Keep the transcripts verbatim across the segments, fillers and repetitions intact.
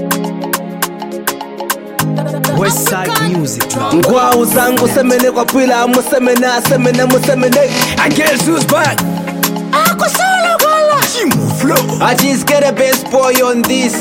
Westside Music. Ngwa uzangu semene kwa pila musemena semene musemene. I guess who's back? Ako solo gala. Chimo flow. I just get a best boy on this.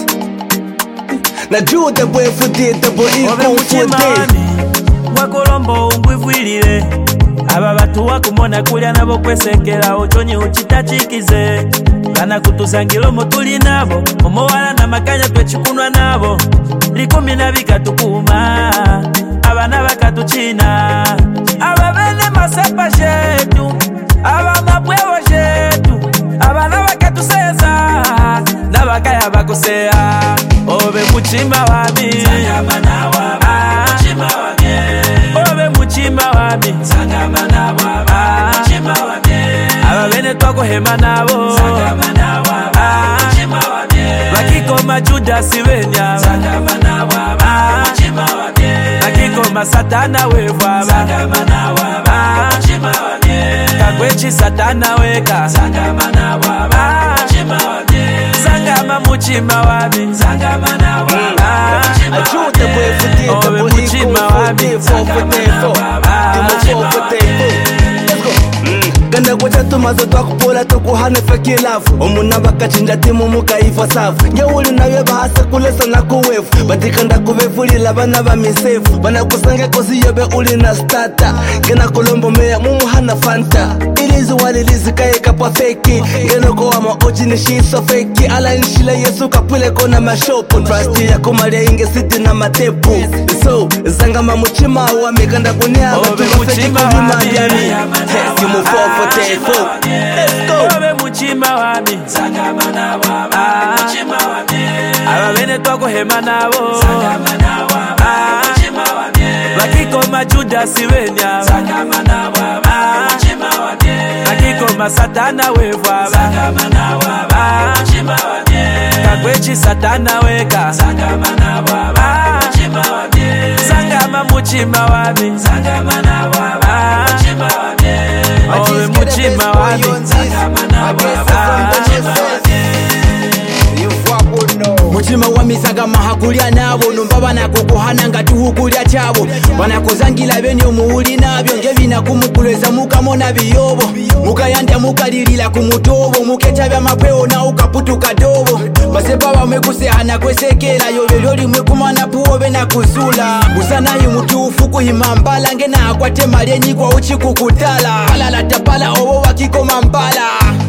Na juu the boy for this, the boy is Obe going for muchimani wakolombo umbwivwilile aba batu wakumona kulya nabo kwesekela ochonyi uchitachikize kana kutusangilo motuli nabo omowala na makanya twechikunwa nabo likumi na bikatukuma abana bakatuchina ababene masepa shetu aba mabwewo shetu abana bakatuseza nabakaya bakusea obe muchima wami sangamana waba muchima wami obe muchima wami sangamana waba muchima wami ababene twako hema nabo sangamana waba muchima wami bakiko majuda sibenya sangamana waba muchima wami bakiko masatana weva sangamana waba muchima wami kakwechi satana weka sangamana waba muchima wami sangama muchima wami sangamana waba I juu the boy for this, the boy is going for this, four for ten, four. Dimo four for ten, four. Let's go. Ganda kucha tumazo twakupola tukuhane fake love. Omuna bakachinja timu mukaifa safu. Nyeuli nawe bahasa kulesa na kuwefu. Batikanda kuvefuli labana ba misefu. Bana kusange kosi yobe uli na starter. Gena kolombo meya mumu hana fanta. Ilizi walilizi kaye kapwa fake. Gena kwa maoji ni shiso fake. Ala nishile yesu kapule kona mashopo. Trusty ya kumalia inge siti na matepu. So, zangama muchima wame ganda kunia. Obe muchima wami Dimo four for ten, four. Let's go. Obe muchima wami sangamana waba muchima wami ababene twako hema nabo sangamana waba muchima wami bakiko majuda sibenya sangamana waba muchima wami bakiko masatana weva sangamana waba muchima wami kakwechi satana weka sangamana waba muchima wami sangama muchima wami sangamana waba muchima wami obe muchima wami sangamana waba muchima wami Muchima wami sagama hakulya nabo numba banakukuhana nga tuhukulya chabo banakuzangila benyo muuli nabyo nge binakumuguleza mukamona biyobo mukayanda mukalilila kumutobo mukecha bya mapeo na ukaputuka dobo basepa bamwekusehana kwesekela yobelyo limwe kumana puwo benakuzula busanayi mutufu kuhima mbala ngena akwate malyenyi kwa uchikukutala alala tapala obo wakikoma mbala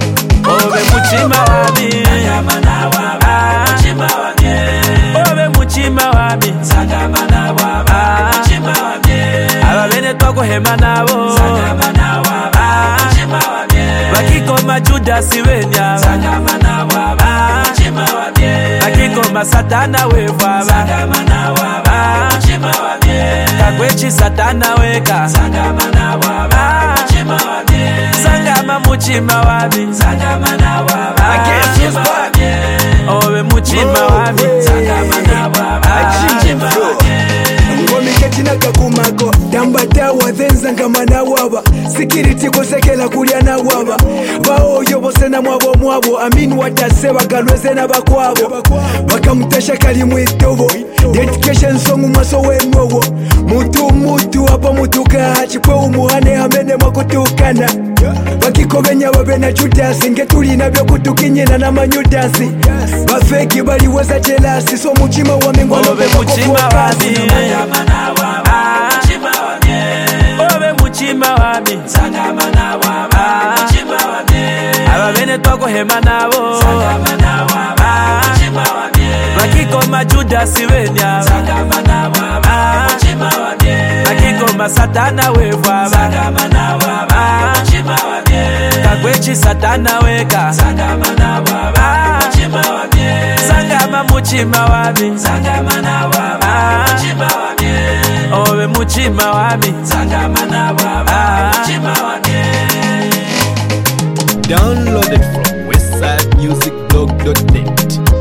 obe muchima wami sangamana waba muchima wami obe muchima wami sangamana waba muchima wami ababene twako hema nabo sangamana waba muchima wami bakiko majuda sibenya sangamana waba muchima wami bakiko masatana weva sangamana waba muchima wami kakwechi satana weka sangamana waba muchima wami sangama muchima wami sangamana waba I guess who's back? obe muchima wami sangamana waba muchima wami ngomiketina kakumako tambatawa zenzangamana waba sikiriti kosekela kulya na waba baoyo bose na mwabo mwabo amini watase bagalweze na bakwabo bakamutesha kali mwitobo dedication song maso wenowo mutu mutu apa mutuka chikwe umuhane hamene mwakutukana bakikobenya babe na Judasi nge tulina byo kutukinyina na manyudasi bafeki baliweza jelasi so muchima wamengwa obe muchima wami sangamana waba muchima wami obe muchima wami sangamana waba muchima wami ababene twako hema nabo sangamana waba muchima wami bakiko majuda sibenya sangamana waba muchima wami bakiko masatana weva sangamana waba muchima wami kakwechi satana weka sangamana waba muchima wami sangama muchima wami sangamana waba muchima wami obe muchima wami sangamana waba muchima wami. Downloaded from westside music blog dot net.